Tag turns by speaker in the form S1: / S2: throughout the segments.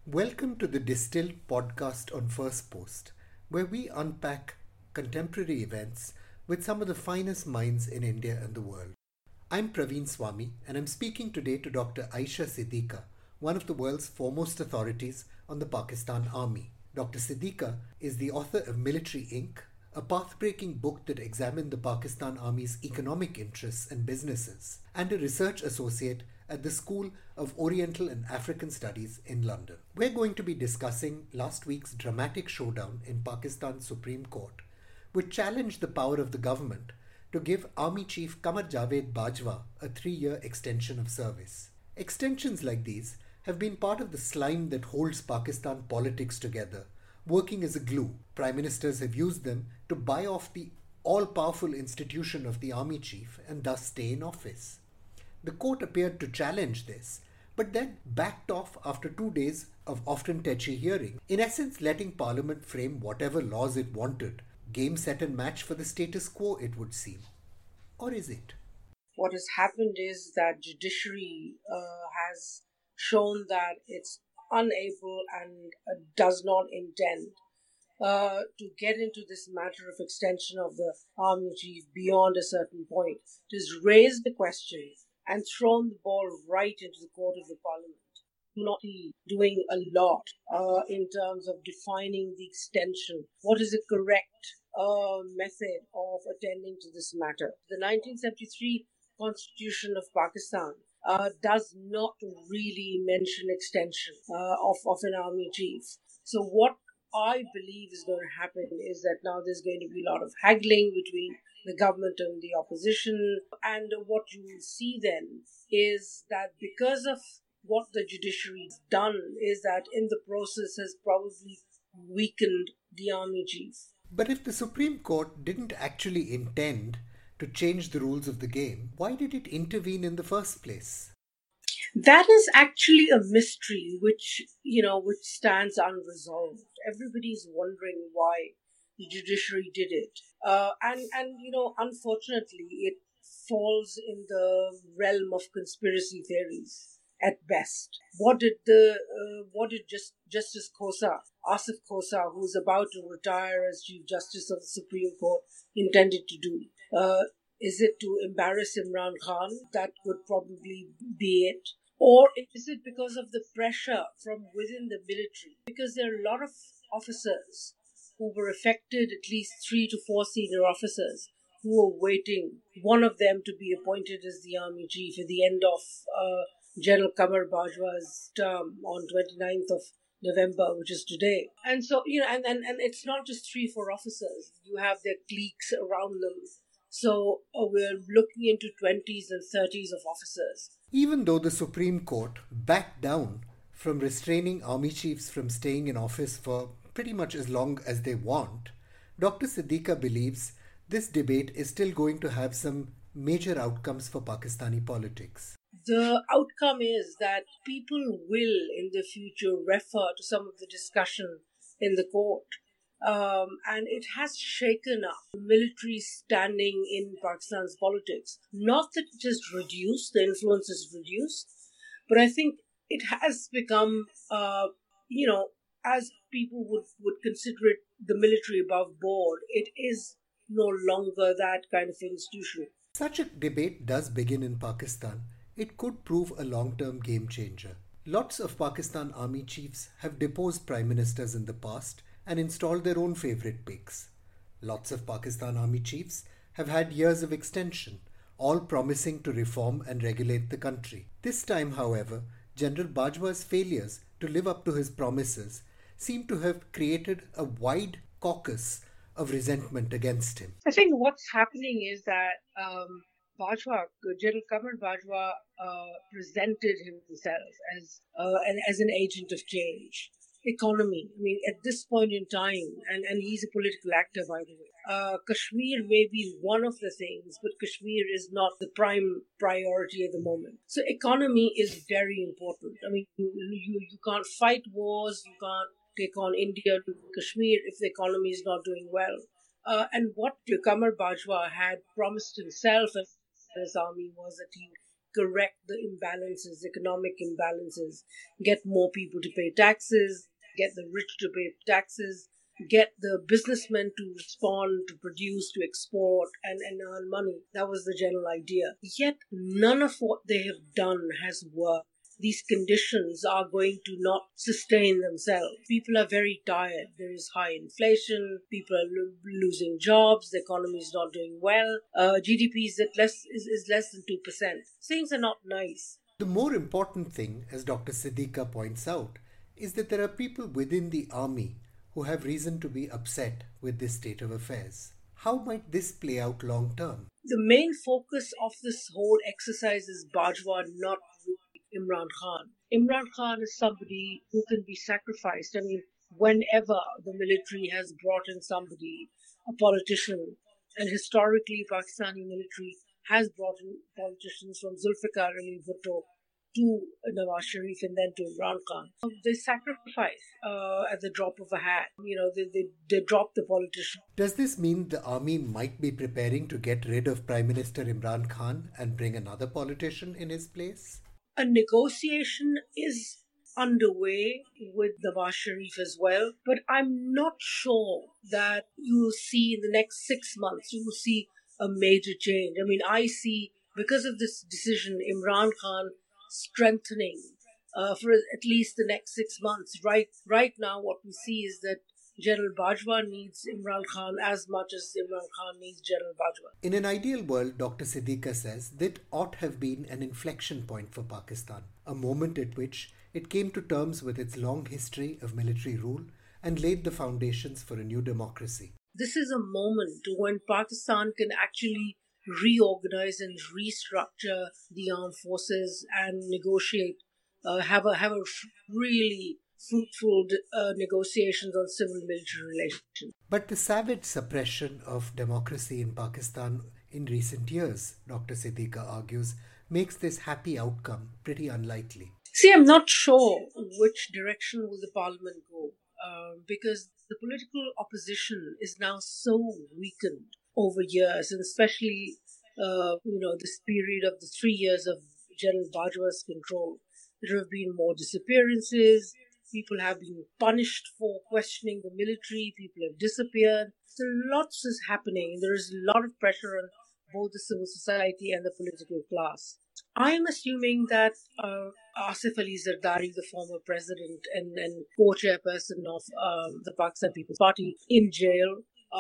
S1: Welcome to the Distilled podcast on First Post, where we unpack contemporary events with some of the finest minds in India and the world. I'm Praveen Swami, and I'm speaking today to Dr. Aisha Siddiqa, one of the world's foremost authorities on the Pakistan Army. Dr. Siddiqa is the author of Military Inc., a path-breaking book that examined the Pakistan Army's economic interests and businesses, and a research associate at the School of Oriental and African Studies in London. We're going to be discussing last week's dramatic showdown in Pakistan's Supreme Court, which challenged the power of the government to give Army Chief Qamar Javed Bajwa a 3-year extension of service. Extensions like these have been part of the slime that holds Pakistan politics together, working as a glue. Prime ministers have used them to buy off the all-powerful institution of the army chief and thus stay in office. The court appeared to challenge this, but then backed off after 2 days of often tetchy hearing, in essence letting Parliament frame whatever laws it wanted. Game, set and match for the status quo, it would seem. Or is it?
S2: What has happened is that judiciary has shown that it's unable and does not intend to get into this matter of extension of the army chief beyond a certain point. It has raised the question and thrown the ball right into the court of the parliament. Not doing a lot in terms of defining the extension. What is the correct method of attending to this matter? The 1973 Constitution of Pakistan does not really mention extension of an army chief. So what I believe is going to happen is that now there's going to be a lot of haggling between the government and the opposition. And what you will see then is that because of what the judiciary has done is that in the process has probably weakened the army chief.
S1: But if the Supreme Court didn't actually intend to change the rules of the game, why did it intervene in the first place?
S2: That is actually a mystery which stands unresolved. Everybody's wondering why the judiciary did it. Unfortunately, it falls in the realm of conspiracy theories at best. What did Justice Khosa, Asif Khosa, who's about to retire as Chief Justice of the Supreme Court, intended to do? Is it to embarrass Imran Khan? That would probably be it. Or is it because of the pressure from within the military? Because there are a lot of officers who were affected, at least 3 to 4 senior officers, who were waiting, one of them to be appointed as the army chief at the end of General Qamar Bajwa's term on 29th of November, which is today. And so, and it's not just 3-4 officers. You have their cliques around them. So we're looking into 20s and 30s of officers.
S1: Even though the Supreme Court backed down from restraining army chiefs from staying in office for pretty much as long as they want, Dr. Siddiqa believes this debate is still going to have some major outcomes for Pakistani politics.
S2: The outcome is that people will in the future refer to some of the discussion in the court. And it has shaken up the military standing in Pakistan's politics. Not that it has reduced, the influence is reduced, but I think it has become, as people would consider it, the military above board, it is no longer that kind of institution.
S1: Such a debate does begin in Pakistan. It could prove a long-term game changer. Lots of Pakistan army chiefs have deposed prime ministers in the past and installed their own favorite picks. Lots of Pakistan army chiefs have had years of extension, all promising to reform and regulate the country. This time, however, General Bajwa's failures to live up to his promises seem to have created a wide caucus of resentment against him.
S2: I think what's happening is that General Qamar Bajwa presented himself as an agent of change. Economy. I mean, at this point in time, and he's a political actor, by the way. Kashmir may be one of the things, but Kashmir is not the prime priority at the moment. So economy is very important. I mean, you can't fight wars, you can't take on India to Kashmir if the economy is not doing well. And what Qamar Bajwa had promised himself and his army was that correct the imbalances, economic imbalances, get more people to pay taxes, get the rich to pay taxes, get the businessmen to respond, to produce, to export, and earn money. That was the general idea. Yet none of what they have done has worked. These conditions are going to not sustain themselves. People are very tired. There is high inflation. People are losing jobs. The economy is not doing well. GDP is less than 2%. Things are not nice.
S1: The more important thing, as Dr. Siddiqa points out, is that there are people within the army who have reason to be upset with this state of affairs. How might this play out long term?
S2: The main focus of this whole exercise is Bajwa, not Imran Khan. Imran Khan is somebody who can be sacrificed. I mean, whenever the military has brought in somebody, a politician, and historically Pakistani military has brought in politicians from Zulfikar Ali Bhutto to Nawaz Sharif and then to Imran Khan. They sacrifice at the drop of a hat. They drop the politician.
S1: Does this mean the army might be preparing to get rid of Prime Minister Imran Khan and bring another politician in his place?
S2: A negotiation is underway with Nawaz Sharif as well, but I'm not sure that you will see in the next 6 months, you will see a major change. I mean, I see, because of this decision, Imran Khan strengthening for at least the next 6 months. Right now, what we see is that General Bajwa needs Imran Khan as much as Imran Khan needs General Bajwa.
S1: In an ideal world, Dr. Siddiqa says, that ought have been an inflection point for Pakistan, a moment at which it came to terms with its long history of military rule and laid the foundations for a new democracy.
S2: This is a moment when Pakistan can actually reorganize and restructure the armed forces and negotiate, have a really fruitful negotiations on civil military relations.
S1: But the savage suppression of democracy in Pakistan in recent years, Dr. Siddiqa argues, makes this happy outcome pretty unlikely.
S2: See, I'm not sure which direction will the parliament go, because the political opposition is now so weakened over years, and especially, this period of the 3 years of General Bajwa's control. There have been more disappearances. People have been punished for questioning the military. People have disappeared. So lots is happening. There is a lot of pressure on both the civil society and the political class. I am assuming that Asif Ali Zardari, the former president and co-chairperson of the Pakistan People's Party, in jail.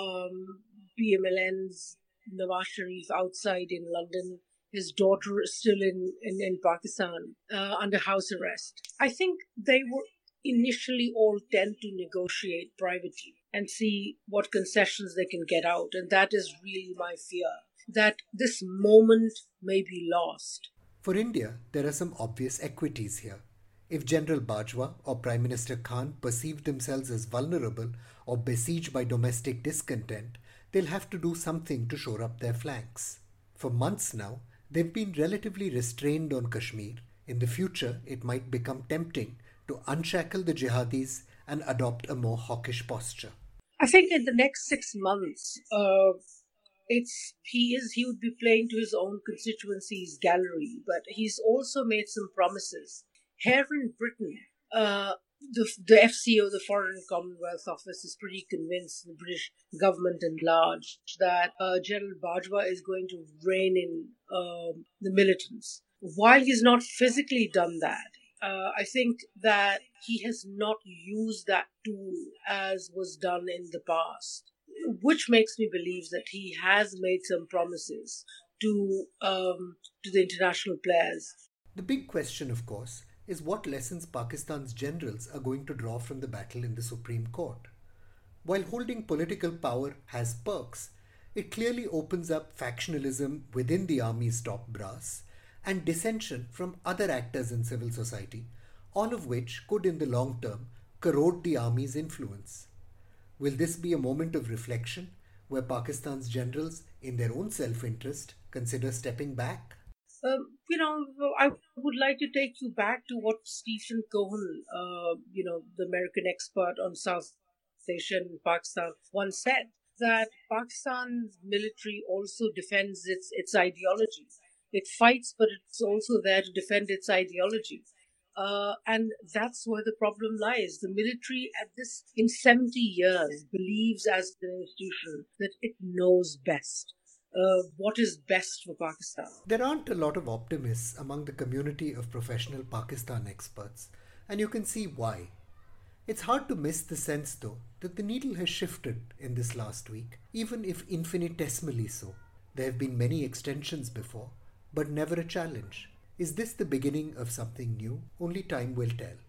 S2: PMLN's Nawaz Sharif outside in London. His daughter is still in Pakistan under house arrest. I think they were initially all tend to negotiate privately and see what concessions they can get out. And that is really my fear, that this moment may be lost.
S1: For India, there are some obvious equities here. If General Bajwa or Prime Minister Khan perceive themselves as vulnerable or besieged by domestic discontent, they'll have to do something to shore up their flanks. For months now, they've been relatively restrained on Kashmir. In the future, it might become tempting to unshackle the jihadis and adopt a more hawkish posture.
S2: I think in the next 6 months, he would be playing to his own constituency's gallery, but he's also made some promises. Here in Britain, the FCO, the Foreign Commonwealth Office, is pretty convinced, the British government at large, that General Bajwa is going to rein in the militants. While he's not physically done that, I think that he has not used that tool as was done in the past, which makes me believe that he has made some promises to the international players.
S1: The big question, of course, is what lessons Pakistan's generals are going to draw from the battle in the Supreme Court. While holding political power has perks, it clearly opens up factionalism within the army's top brass and dissension from other actors in civil society, all of which could in the long term corrode the army's influence. Will this be a moment of reflection where Pakistan's generals, in their own self-interest, consider stepping back?
S2: I would like to take you back to what Stephen Cohen, the American expert on South Asia and Pakistan, once said, that Pakistan's military also defends its ideology. It fights, but it's also there to defend its ideology. And that's where the problem lies. The military, at this, in 70 years, believes as an institution that it knows best. What is best for Pakistan?
S1: There aren't a lot of optimists among the community of professional Pakistan experts, and you can see why. It's hard to miss the sense, though, that the needle has shifted in this last week, even if infinitesimally so. There have been many extensions before, but never a challenge. Is this the beginning of something new? Only time will tell.